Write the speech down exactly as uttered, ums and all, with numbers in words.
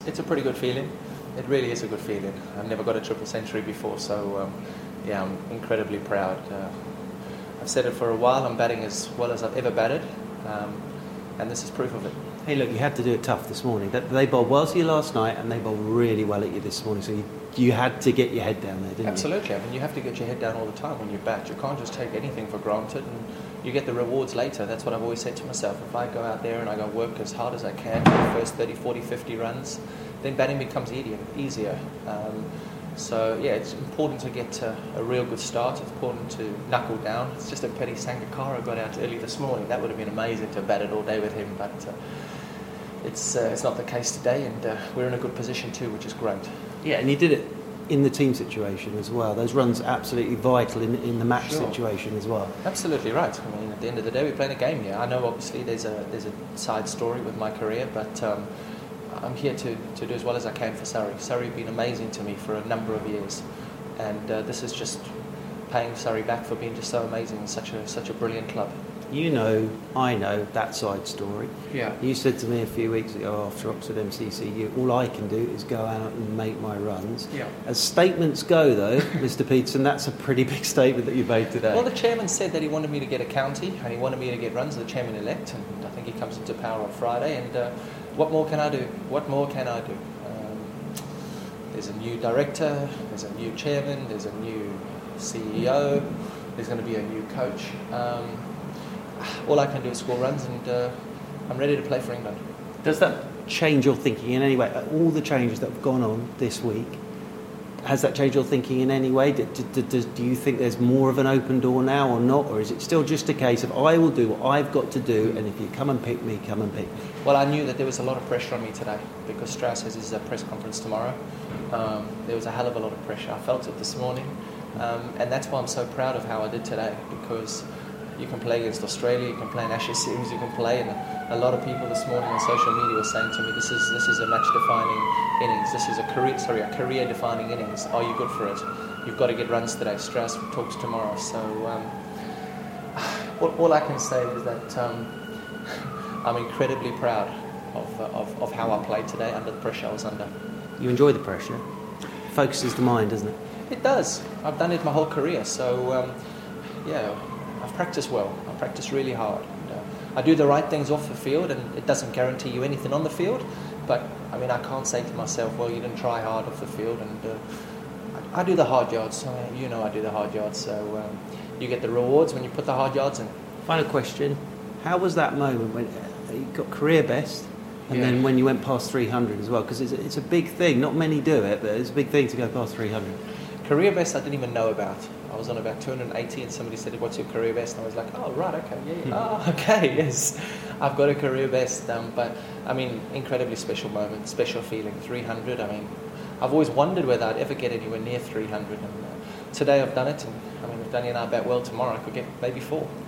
It's a pretty good feeling. It really is a good feeling. I've never got a triple century before, so um, yeah, I'm incredibly proud. Uh, I've said it for a while, I'm batting as well as I've ever batted, um, and this is proof of it. Hey, look, you had to do it tough this morning. They bowled well to you last night, and they bowled really well at you this morning, so you, you had to get your head down there, didn't Absolutely. you? Absolutely. I mean, you have to get your head down all the time when you bat. You can't just take anything for granted, and you get the rewards later. That's what I've always said to myself. If I go out there and I go work as hard as I can for the first thirty, forty, fifty runs, then batting becomes easier. Um, so, yeah, it's important to get uh, a real good start. It's important to knuckle down. It's just a pity Sangakkara got out early this morning. That would have been amazing to have batted all day with him, but uh, it's uh, it's not the case today, and uh, we're in a good position too, which is great. Yeah, and you did it in the team situation as well. Those runs are absolutely vital in, in the match Sure. situation as well. Absolutely right. I mean, at the end of the day, we're playing a game here. I know obviously there's a there's a side story with my career, but um, I'm here to, to do as well as I can for Surrey. Surrey have been amazing to me for a number of years, and uh, this is just paying Surrey back for being just so amazing and such a such a brilliant club. You know, I know that side story. Yeah. You said to me a few weeks ago after Oxford M C C U, all I can do is go out and make my runs. Yeah. As statements go, though, Mister Peterson, that's a pretty big statement that you made today. Well, the chairman said that he wanted me to get a county and he wanted me to get runs, the chairman-elect, and I think he comes into power on Friday, and uh, what more can I do? What more can I do? Um, there's a new director, there's a new chairman, there's a new C E O, there's going to be a new coach. Um, all I can do is score runs, and uh, I'm ready to play for England. Does that change your thinking in any way? All the changes that have gone on this week, has that changed your thinking in any way? Do, do, do, do you think there's more of an open door now or not? Or is it still just a case of I will do what I've got to do, and if you come and pick me, come and pick me? Well, I knew that there was a lot of pressure on me today because Strauss has his uh, press conference tomorrow. Um, there was a hell of a lot of pressure. I felt it this morning. Um, and that's why I'm so proud of how I did today, because you can play against Australia, you can play an Ashes series, you can play, and a lot of people this morning on social media were saying to me, this is this is a match-defining innings, this is a career, sorry, a career-defining innings. Are you good for it? You've got to get runs today. Strauss talks tomorrow. So um, all, all I can say is that um, I'm incredibly proud of, uh, of of how I played today under the pressure I was under. You enjoy the pressure. Focuses the mind, doesn't it? It does. I've done it my whole career. So um, yeah. I've practiced well. I practice really hard. And, uh, I do the right things off the field, and it doesn't guarantee you anything on the field. But I mean, I can't say to myself, "Well, you didn't try hard off the field." And uh, I, I do the hard yards. I mean, you know, I do the hard yards. So um, you get the rewards when you put the hard yards in. Final question: how was that moment when uh, you got career best, and Yeah. then when you went past three hundred as well? Because it's, it's a big thing. Not many do it, but it's a big thing to go past three hundred. Career best, I didn't even know about. I was on about two hundred eighty, and somebody said, "What's your career best?" And I was like, "Oh, right, okay, yeah, yeah. Oh, okay, yes, I've got a career best." Um, but I mean, incredibly special moment, special feeling. three hundred. I mean, I've always wondered whether I'd ever get anywhere near three hundred, and uh, today I've done it. And I mean, if Danny and I bat well tomorrow, I could get maybe four.